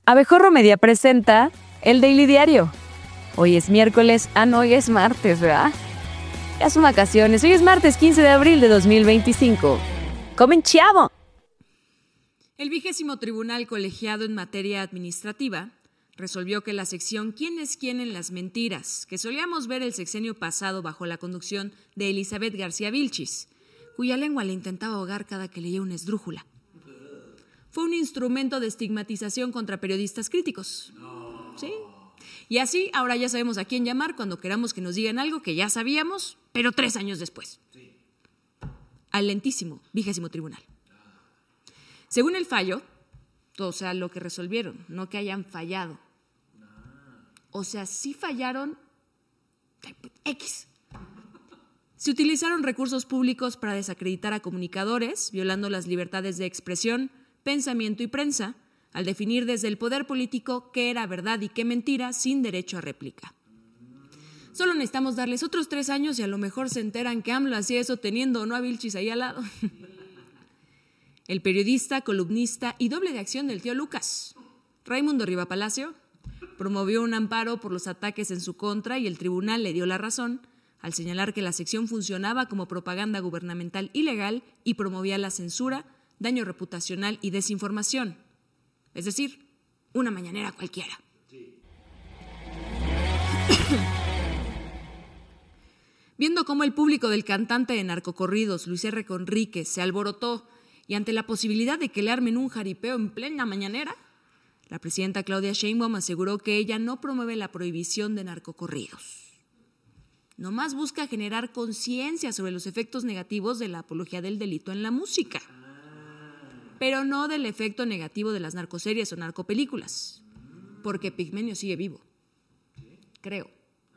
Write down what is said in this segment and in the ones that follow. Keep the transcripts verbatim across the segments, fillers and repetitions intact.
Abejorro Media presenta el Daily Diario. Hoy es miércoles, ah no, hoy es martes, ¿verdad? Ya son vacaciones, hoy es martes quince de abril de dos mil veinticinco. ¡Comenciamo! El vigésimo Tribunal Colegiado en Materia Administrativa resolvió que la sección ¿Quién es quién en las mentiras?, que solíamos ver el sexenio pasado bajo la conducción de Elizabeth García Vilchis, cuya lengua le intentaba ahogar cada que leía una esdrújula, fue un instrumento de estigmatización contra periodistas críticos. ¿Sí? Y así ahora ya sabemos a quién llamar cuando queramos que nos digan algo que ya sabíamos, pero tres años después. Al lentísimo vigésimo tribunal. Según el fallo, o sea, lo que resolvieron, no que hayan fallado. O sea, sí fallaron X. Se utilizaron recursos públicos para desacreditar a comunicadores, violando las libertades de expresión, pensamiento y prensa, al definir desde el poder político qué era verdad y qué mentira, sin derecho a réplica. Solo necesitamos darles otros tres años y a lo mejor se enteran que AMLO hacía eso teniendo o no a Vilchis ahí al lado. El periodista, columnista y doble de acción del tío Lucas, Raimundo Rivapalacio, promovió un amparo por los ataques en su contra y el tribunal le dio la razón al señalar que la sección funcionaba como propaganda gubernamental ilegal y promovía la censura, daño reputacional y desinformación. Es decir, una mañanera cualquiera. Sí. Viendo cómo el público del cantante de narcocorridos, Luis R. Conríquez, se alborotó y ante la posibilidad de que le armen un jaripeo en plena mañanera, la presidenta Claudia Sheinbaum aseguró que ella no promueve la prohibición de narcocorridos. Nomás busca generar conciencia sobre los efectos negativos de la apología del delito en la música, pero no del efecto negativo de las narcoseries o narcopelículas, porque Pigmenio sigue vivo, creo.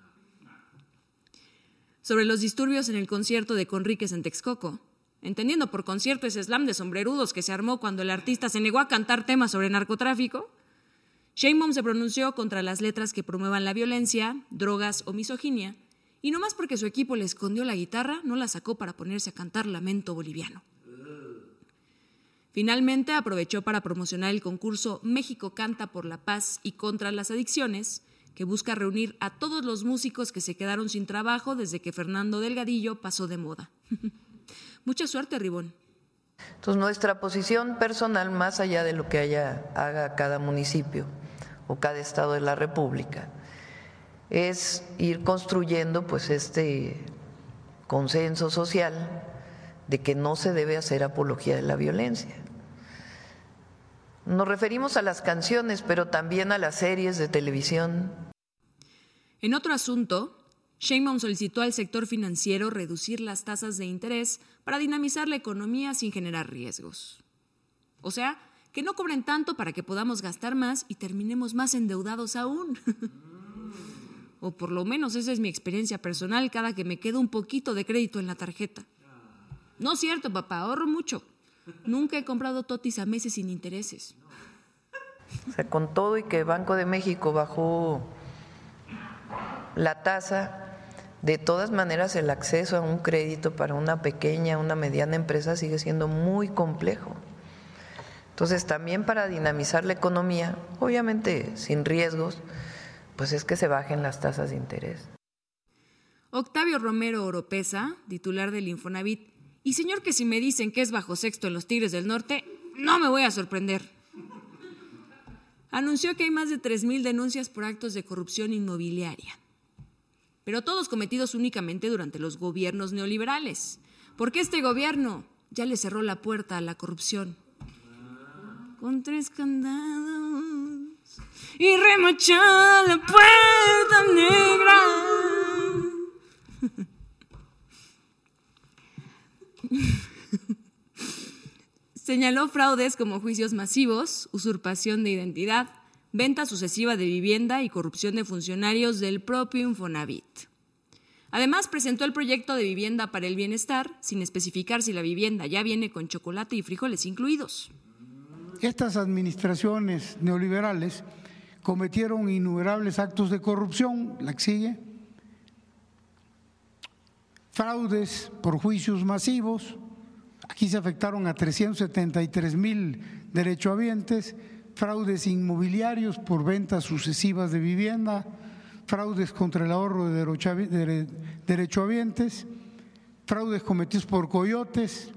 Sobre los disturbios en el concierto de Conríquez en Texcoco, entendiendo por concierto ese slam de sombrerudos que se armó cuando el artista se negó a cantar temas sobre narcotráfico, Sheinbaum se pronunció contra las letras que promuevan la violencia, drogas o misoginia, y no más porque su equipo le escondió la guitarra, no la sacó para ponerse a cantar Lamento Boliviano. Finalmente aprovechó para promocionar el concurso México Canta por la Paz y contra las Adicciones, que busca reunir a todos los músicos que se quedaron sin trabajo desde que Fernando Delgadillo pasó de moda. Mucha suerte, Ribón. Entonces, nuestra posición personal, más allá de lo que haya, haga cada municipio o cada estado de la República, es ir construyendo pues este consenso social de que no se debe hacer apología de la violencia. Nos referimos a las canciones, pero también a las series de televisión. En otro asunto, Sheinbaum solicitó al sector financiero reducir las tasas de interés para dinamizar la economía sin generar riesgos. O sea, que no cobren tanto para que podamos gastar más y terminemos más endeudados aún. O por lo menos esa es mi experiencia personal cada que me queda un poquito de crédito en la tarjeta. No es cierto, papá, ahorro mucho. Nunca he comprado totis a meses sin intereses. O sea, con todo y que Banco de México bajó la tasa, de todas maneras el acceso a un crédito para una pequeña, una mediana empresa sigue siendo muy complejo. Entonces, también para dinamizar la economía, obviamente sin riesgos, pues es que se bajen las tasas de interés. Octavio Romero Oropesa, titular del Infonavit, y señor que si me dicen que es bajo sexto en los Tigres del Norte, no me voy a sorprender. Anunció que hay más de tres mil denuncias por actos de corrupción inmobiliaria, pero todos cometidos únicamente durante los gobiernos neoliberales, porque este gobierno ya le cerró la puerta a la corrupción. Con tres candados y remachó la puerta negra. Señaló fraudes como juicios masivos, usurpación de identidad, venta sucesiva de vivienda y corrupción de funcionarios del propio Infonavit. Además, presentó el proyecto de vivienda para el bienestar, sin especificar si la vivienda ya viene con chocolate y frijoles incluidos. Estas administraciones neoliberales cometieron innumerables actos de corrupción, la que sigue, fraudes por juicios masivos. Aquí se afectaron a trescientos setenta y tres mil derechohabientes, fraudes inmobiliarios por ventas sucesivas de vivienda, fraudes contra el ahorro de derechohabi- de derechohabientes, fraudes cometidos por coyotes.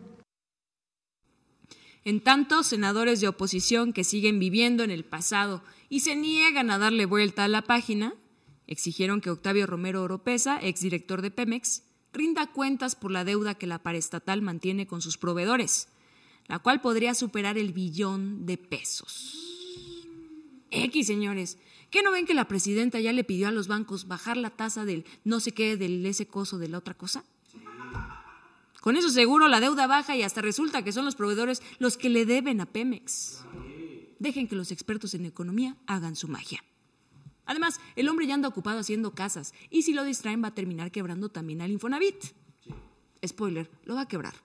En tanto, senadores de oposición que siguen viviendo en el pasado y se niegan a darle vuelta a la página, exigieron que Octavio Romero Oropeza, exdirector de Pemex, rinda cuentas por la deuda que la paraestatal mantiene con sus proveedores, la cual podría superar el billón de pesos. X, señores, ¿qué no ven que la presidenta ya le pidió a los bancos bajar la tasa del no sé qué, del ese coso, de la otra cosa? Con eso seguro la deuda baja y hasta resulta que son los proveedores los que le deben a Pemex. Dejen que los expertos en economía hagan su magia. Además, el hombre ya anda ocupado haciendo casas y si lo distraen va a terminar quebrando también al Infonavit. Spoiler, lo va a quebrar.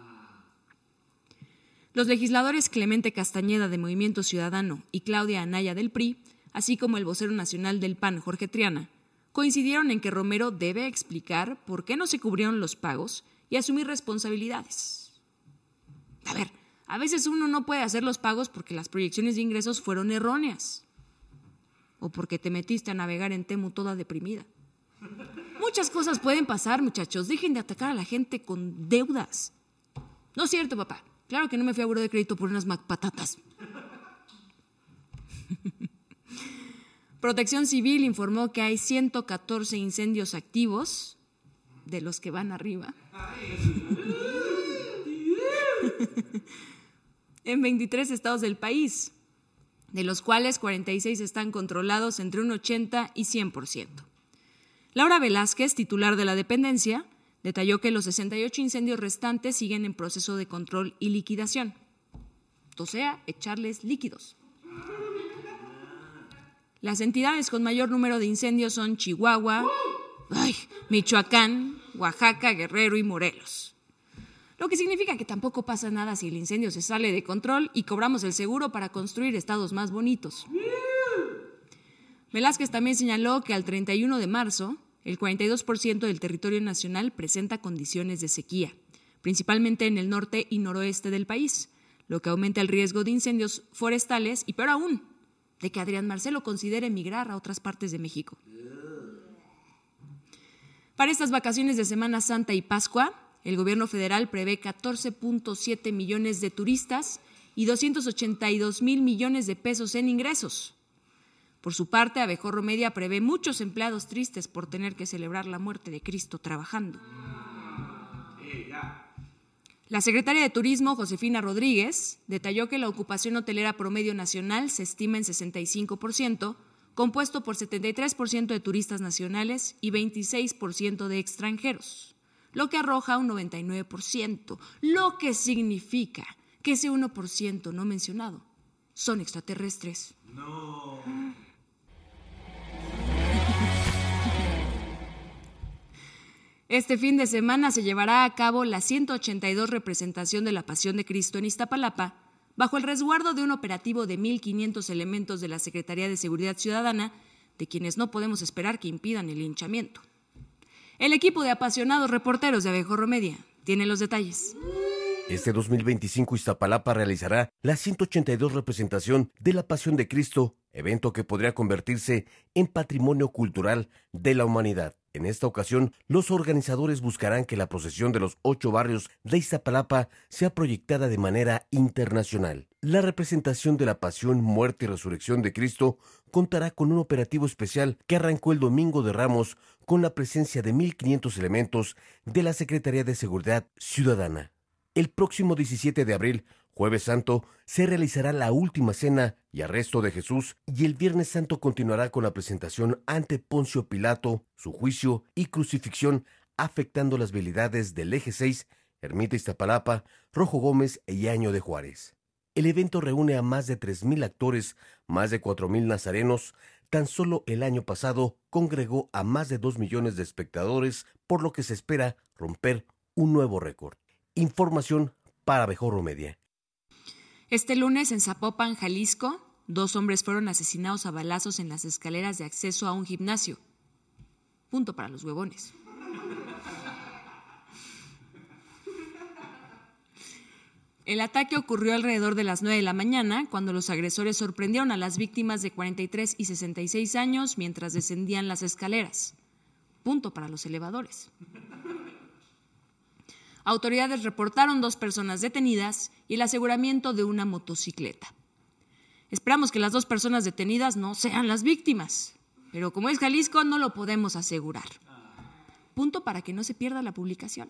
Los legisladores Clemente Castañeda de Movimiento Ciudadano y Claudia Anaya del P R I, así como el vocero nacional del P A N, Jorge Triana, coincidieron en que Romero debe explicar por qué no se cubrieron los pagos y asumir responsabilidades. A ver, a veces uno no puede hacer los pagos porque las proyecciones de ingresos fueron erróneas o porque te metiste a navegar en Temu toda deprimida. Muchas cosas pueden pasar, muchachos. Dejen de atacar a la gente con deudas. No es cierto, papá. Claro que no me fui a buró de crédito por unas patatas. Protección Civil informó que hay ciento catorce incendios activos, de los que van arriba, en veintitrés estados del país, de los cuales cuarenta y seis están controlados entre un ochenta y cien por ciento. Laura Velázquez, titular de la dependencia, detalló que los sesenta y ocho incendios restantes siguen en proceso de control y liquidación. O sea, echarles líquidos. Las entidades con mayor número de incendios son Chihuahua, ay, Michoacán, Oaxaca, Guerrero y Morelos. Lo que significa que tampoco pasa nada si el incendio se sale de control y cobramos el seguro para construir estados más bonitos. Velázquez también señaló que al treinta y uno de marzo, el cuarenta y dos por ciento del territorio nacional presenta condiciones de sequía, principalmente en el norte y noroeste del país, lo que aumenta el riesgo de incendios forestales y, peor aún, de que Adrián Marcelo considere emigrar a otras partes de México. Para estas vacaciones de Semana Santa y Pascua, el gobierno federal prevé catorce punto siete millones de turistas y doscientos ochenta y dos mil millones de pesos en ingresos. Por su parte, Abejorro Media prevé muchos empleados tristes por tener que celebrar la muerte de Cristo trabajando. La secretaria de Turismo, Josefina Rodríguez, detalló que la ocupación hotelera promedio nacional se estima en sesenta y cinco por ciento, compuesto por setenta y tres por ciento de turistas nacionales y veintiséis por ciento de extranjeros, lo que arroja un noventa y nueve por ciento, lo que significa que ese uno por ciento no mencionado son extraterrestres. No. Este fin de semana se llevará a cabo la ciento ochenta y dos representación de la Pasión de Cristo en Iztapalapa, bajo el resguardo de un operativo de mil quinientos elementos de la Secretaría de Seguridad Ciudadana, de quienes no podemos esperar que impidan el linchamiento. El equipo de apasionados reporteros de Abejorro Media tiene los detalles. Este dos mil veinticinco Iztapalapa realizará la ciento ochenta y dos representación de la Pasión de Cristo, evento que podría convertirse en patrimonio cultural de la humanidad. En esta ocasión, los organizadores buscarán que la procesión de los ocho barrios de Iztapalapa sea proyectada de manera internacional. La representación de la Pasión, Muerte y Resurrección de Cristo contará con un operativo especial que arrancó el Domingo de Ramos con la presencia de mil quinientos elementos de la Secretaría de Seguridad Ciudadana. El próximo diecisiete de abril, Jueves Santo, se realizará la última cena y arresto de Jesús y el Viernes Santo continuará con la presentación ante Poncio Pilato, su juicio y crucifixión, afectando las vialidades del Eje seis, Ermita Iztapalapa, Rojo Gómez y Año de Juárez. El evento reúne a más de tres mil actores, más de cuatro mil nazarenos. Tan solo el año pasado congregó a más de dos millones de espectadores, por lo que se espera romper un nuevo récord. Información para Abejorro Media. Este lunes en Zapopan, Jalisco, dos hombres fueron asesinados a balazos en las escaleras de acceso a un gimnasio. Punto para los huevones. El ataque ocurrió alrededor de las nueve de la mañana, cuando los agresores sorprendieron a las víctimas de cuarenta y tres y sesenta y seis años mientras descendían las escaleras. Punto para los elevadores. Autoridades reportaron dos personas detenidas y el aseguramiento de una motocicleta. Esperamos que las dos personas detenidas no sean las víctimas, pero como es Jalisco no lo podemos asegurar. Punto para que no se pierda la publicación.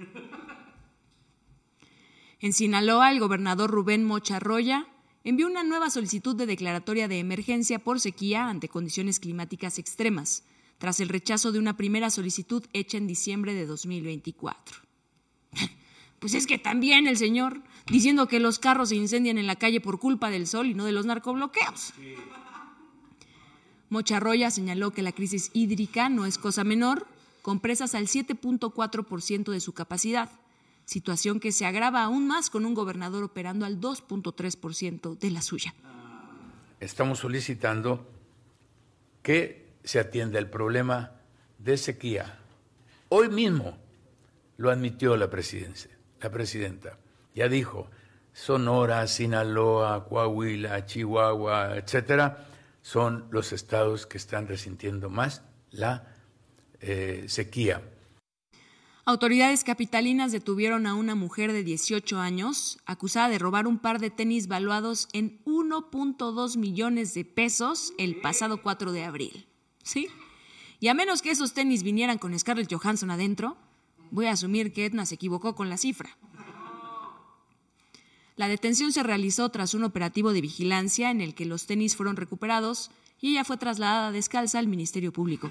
En Sinaloa, el gobernador Rubén Mocha Roya envió una nueva solicitud de declaratoria de emergencia por sequía ante condiciones climáticas extremas, tras el rechazo de una primera solicitud hecha en diciembre de dos mil veinticuatro. Pues es que también el señor, diciendo que los carros se incendian en la calle por culpa del sol y no de los narcobloqueos. Sí. Mocha Roya señaló que la crisis hídrica no es cosa menor, con presas al siete punto cuatro por ciento de su capacidad, situación que se agrava aún más con un gobernador operando al dos punto tres por ciento de la suya. Estamos solicitando que se atienda el problema de sequía. Hoy mismo lo admitió la presidencia, la presidenta. Ya dijo, Sonora, Sinaloa, Coahuila, Chihuahua, etcétera, son los estados que están resintiendo más la eh, sequía. Autoridades capitalinas detuvieron a una mujer de dieciocho años acusada de robar un par de tenis valuados en uno punto dos millones de pesos el pasado cuatro de abril. ¿Sí? Y a menos que esos tenis vinieran con Scarlett Johansson adentro, voy a asumir que Edna se equivocó con la cifra. La detención se realizó tras un operativo de vigilancia en el que los tenis fueron recuperados y ella fue trasladada descalza al Ministerio Público.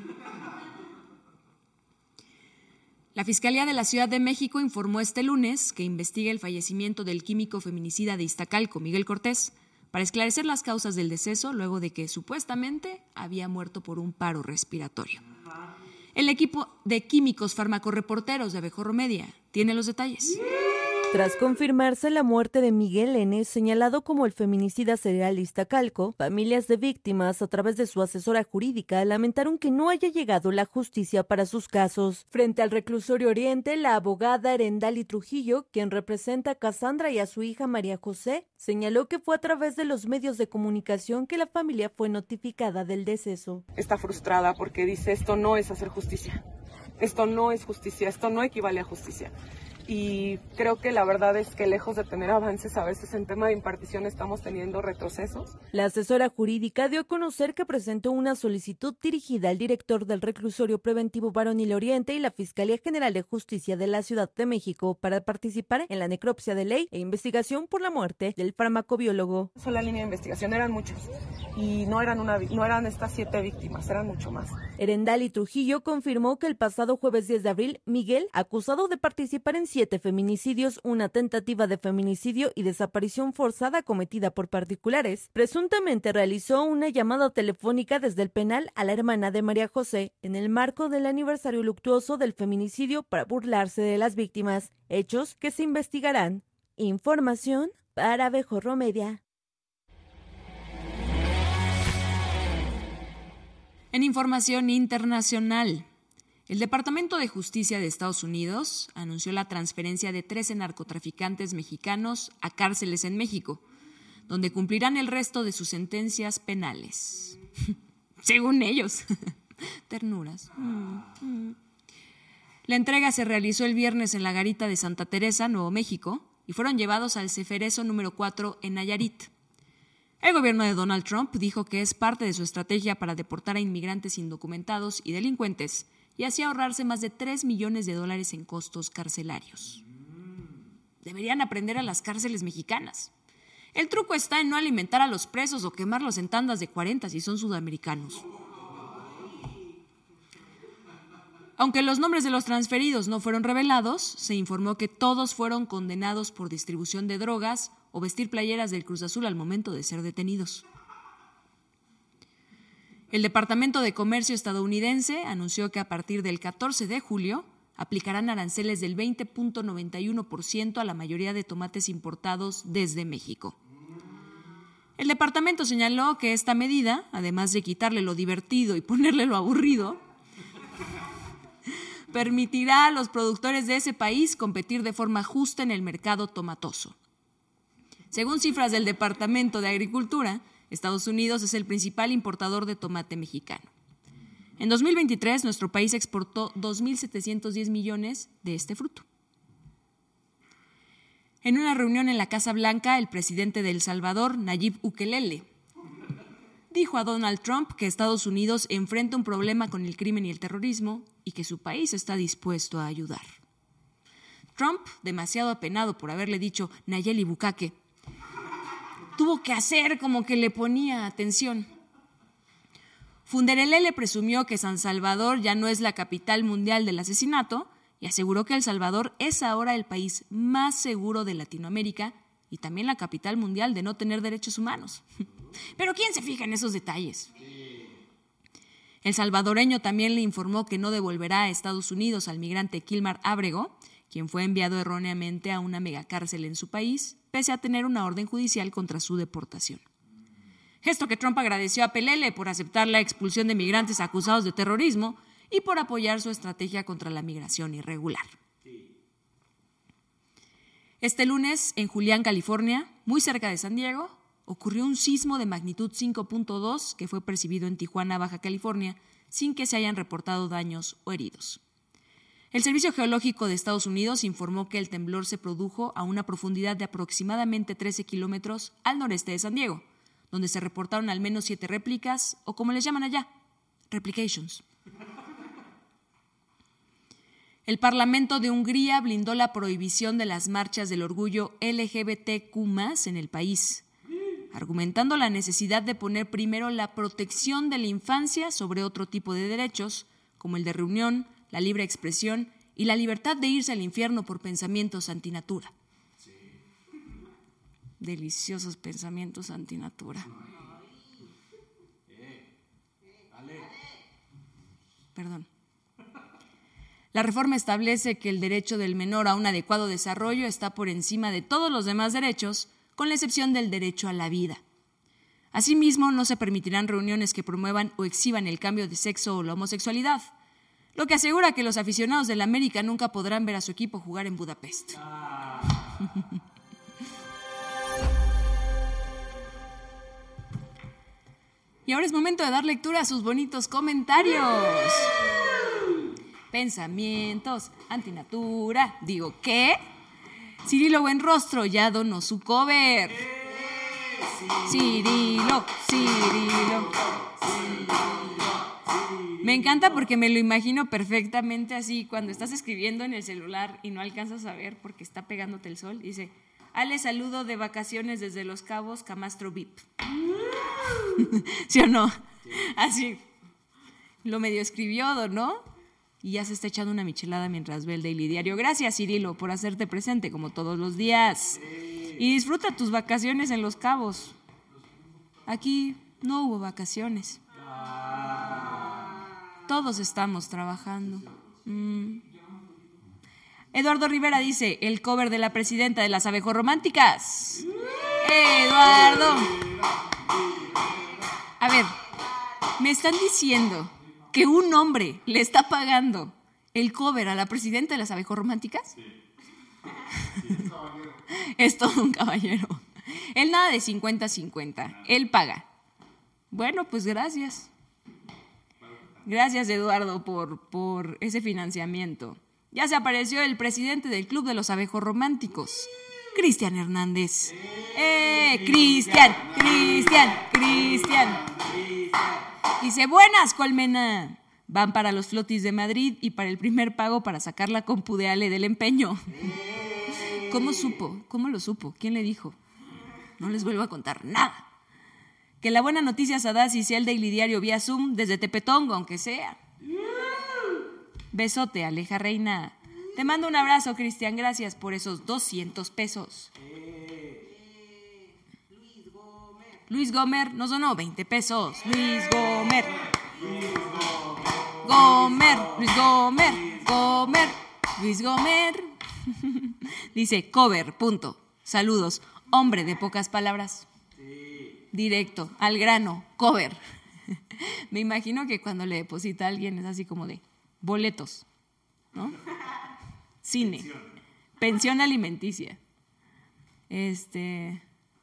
La Fiscalía de la Ciudad de México informó este lunes que investiga el fallecimiento del químico feminicida de Iztacalco, Miguel Cortés, para esclarecer las causas del deceso luego de que supuestamente había muerto por un paro respiratorio. El equipo de químicos farmacorreporteros de Abejorro Media tiene los detalles. Tras confirmarse la muerte de Miguel N., señalado como el feminicida serial de Iztacalco, familias de víctimas, a través de su asesora jurídica, lamentaron que no haya llegado la justicia para sus casos. Frente al reclusorio Oriente, la abogada Erendali Trujillo, quien representa a Cassandra y a su hija María José, señaló que fue a través de los medios de comunicación que la familia fue notificada del deceso. Está frustrada porque dice, esto no es hacer justicia, esto no es justicia, esto no equivale a justicia. Y creo que la verdad es que lejos de tener avances, a veces en tema de impartición estamos teniendo retrocesos. La asesora jurídica dio a conocer que presentó una solicitud dirigida al director del reclusorio preventivo Varonil Oriente y la Fiscalía General de Justicia de la Ciudad de México para participar en la necropsia de ley e investigación por la muerte del farmacobiólogo. Solo la línea de investigación eran muchos y no eran, una, no eran estas siete víctimas, eran mucho más. Erendali Trujillo confirmó que el pasado jueves diez de abril, Miguel, acusado de participar en siete feminicidios, una tentativa de feminicidio y desaparición forzada cometida por particulares, presuntamente realizó una llamada telefónica desde el penal a la hermana de María José en el marco del aniversario luctuoso del feminicidio para burlarse de las víctimas, hechos que se investigarán. Información para Abejorro Media. En información internacional, el Departamento de Justicia de Estados Unidos anunció la transferencia de trece narcotraficantes mexicanos a cárceles en México, donde cumplirán el resto de sus sentencias penales. Según ellos. Ternuras. La entrega se realizó el viernes en la garita de Santa Teresa, Nuevo México, y fueron llevados al Ceferezo número cuatro en Nayarit. El gobierno de Donald Trump dijo que es parte de su estrategia para deportar a inmigrantes indocumentados y delincuentes, y así ahorrarse más de tres millones de dólares en costos carcelarios. Deberían aprender a las cárceles mexicanas. El truco está en no alimentar a los presos o quemarlos en tandas de cuarenta si son sudamericanos. Aunque los nombres de los transferidos no fueron revelados, se informó que todos fueron condenados por distribución de drogas o vestir playeras del Cruz Azul al momento de ser detenidos. El Departamento de Comercio estadounidense anunció que a partir del catorce de julio aplicarán aranceles del veinte punto noventa y uno por ciento a la mayoría de tomates importados desde México. El departamento señaló que esta medida, además de quitarle lo divertido y ponerle lo aburrido, permitirá a los productores de ese país competir de forma justa en el mercado tomatoso. Según cifras del Departamento de Agricultura, Estados Unidos es el principal importador de tomate mexicano. En dos mil veintitrés, nuestro país exportó dos mil setecientos diez millones de este fruto. En una reunión en la Casa Blanca, el presidente de El Salvador, Nayib Bukele, dijo a Donald Trump que Estados Unidos enfrenta un problema con el crimen y el terrorismo y que su país está dispuesto a ayudar. Trump, demasiado apenado por haberle dicho Nayeli Bukake, tuvo que hacer como que le ponía atención. Funderelele presumió que San Salvador ya no es la capital mundial del asesinato y aseguró que El Salvador es ahora el país más seguro de Latinoamérica y también la capital mundial de no tener derechos humanos. Pero ¿quién se fija en esos detalles? El salvadoreño también le informó que no devolverá a Estados Unidos al migrante Kilmar Ábrego, quien fue enviado erróneamente a una megacárcel en su país, pese a tener una orden judicial contra su deportación. Gesto que Trump agradeció a Pelele por aceptar la expulsión de migrantes acusados de terrorismo y por apoyar su estrategia contra la migración irregular. Este lunes, en Julián, California, muy cerca de San Diego, ocurrió un sismo de magnitud cinco punto dos que fue percibido en Tijuana, Baja California, sin que se hayan reportado daños o heridos. El Servicio Geológico de Estados Unidos informó que el temblor se produjo a una profundidad de aproximadamente trece kilómetros al noreste de San Diego, donde se reportaron al menos siete réplicas, o como les llaman allá, replications. El Parlamento de Hungría blindó la prohibición de las marchas del orgullo L G B T Q más, en el país, argumentando la necesidad de poner primero la protección de la infancia sobre otro tipo de derechos, como el de reunión, la libre expresión y la libertad de irse al infierno por pensamientos antinatura. Sí. Deliciosos pensamientos antinatura. Perdón. La reforma establece que el derecho del menor a un adecuado desarrollo está por encima de todos los demás derechos, con la excepción del derecho a la vida. Asimismo, no se permitirán reuniones que promuevan o exhiban el cambio de sexo o la homosexualidad, lo que asegura que los aficionados del América nunca podrán ver a su equipo jugar en Budapest. Y ahora es momento de dar lectura a sus bonitos comentarios. Pensamientos, antinatura, digo, ¿qué? Cirilo Buenrostro ya donó su cover. Cirilo, Cirilo. Me encanta porque me lo imagino perfectamente así, cuando estás escribiendo en el celular y no alcanzas a ver porque está pegándote el sol. Dice, Ale, saludo de vacaciones desde Los Cabos, Camastro V I P. ¿Sí o no? Así. Lo medio escribió, ¿no? Y ya se está echando una michelada mientras ve el Daily Diario. Gracias, Cirilo, por hacerte presente como todos los días. Y disfruta tus vacaciones en Los Cabos. Aquí no hubo vacaciones. Todos estamos trabajando. Mm. Eduardo Rivera dice, el cover de la presidenta de las abejorrománticas. Eduardo. A ver, me están diciendo que un hombre le está pagando el cover a la presidenta de las abejorrománticas. Sí. Sí, es caballero. Es todo un caballero. Él nada de cincuenta cincuenta. Él paga. Bueno, pues gracias. Gracias, Eduardo, por, por ese financiamiento. Ya se apareció el presidente del Club de los Abejorrománticos, Cristian Hernández. ¡Eh, Cristian! ¡Cristian! ¡Cristian! Dice, buenas, Colmena. Van para los Flotis de Madrid y para el primer pago para sacar la compu de Ale del empeño. ¿Cómo supo? ¿Cómo lo supo? ¿Quién le dijo? No les vuelvo a contar nada. Que la buena noticia Sadasi sea el Daily Diario vía Zoom desde Tepetongo, aunque sea. Besote, Aleja Reina. Te mando un abrazo, Cristian. Gracias por esos doscientos pesos. Luis Gomer nos donó veinte pesos. Luis Gomer. Gomer. Luis Gomer. Gomer. Luis Gomer. Dice, cover, punto. Saludos. Hombre de pocas palabras. Directo, al grano, cover. Me imagino que cuando le deposita a alguien es así como de boletos, ¿no? Cine. Pensión, Pensión alimenticia. Este,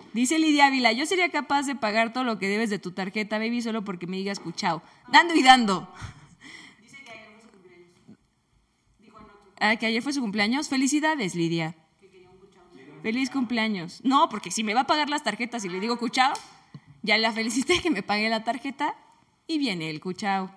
Dice Lidia Ávila, yo sería capaz de pagar todo lo que debes de tu tarjeta, baby, solo porque me digas cuchao. Dando y dando. Dice que ayer fue su cumpleaños. Dijo no. Ah, que ayer fue su cumpleaños. Felicidades, Lidia. Que quería un cuchao. Feliz cumpleaños. No, porque si me va a pagar las tarjetas y le digo cuchao, ya la felicité que me pague la tarjeta y viene el cuchao.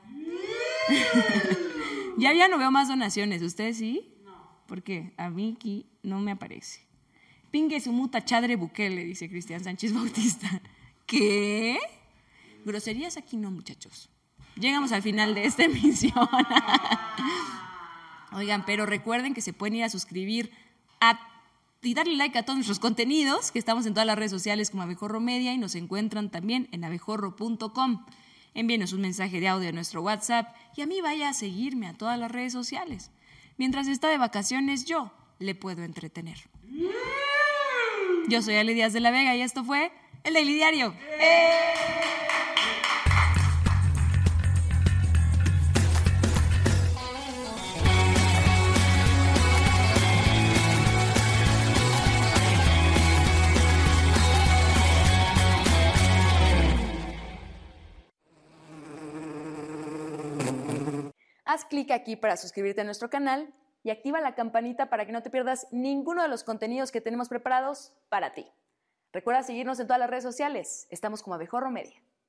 ya ya no veo más donaciones. ¿Ustedes sí? No. Porque a mí aquí no me aparece. Pingue su muta chadre Bukele, dice Cristian Sánchez Bautista. ¿Qué? Groserías aquí no, muchachos. Llegamos al final de esta emisión. Oigan, pero recuerden que se pueden ir a suscribir a, y darle like a todos nuestros contenidos, que estamos en todas las redes sociales como Abejorro Media y nos encuentran también en abejorro punto com. Envíenos un mensaje de audio a nuestro WhatsApp y a mí vaya a seguirme a todas las redes sociales. Mientras está de vacaciones, yo le puedo entretener. Yo soy Ale Díaz de la Vega y esto fue El Daily Diario. ¡Eh! Haz clic aquí para suscribirte a nuestro canal y activa la campanita para que no te pierdas ninguno de los contenidos que tenemos preparados para ti. Recuerda seguirnos en todas las redes sociales. Estamos como Abejorro Media.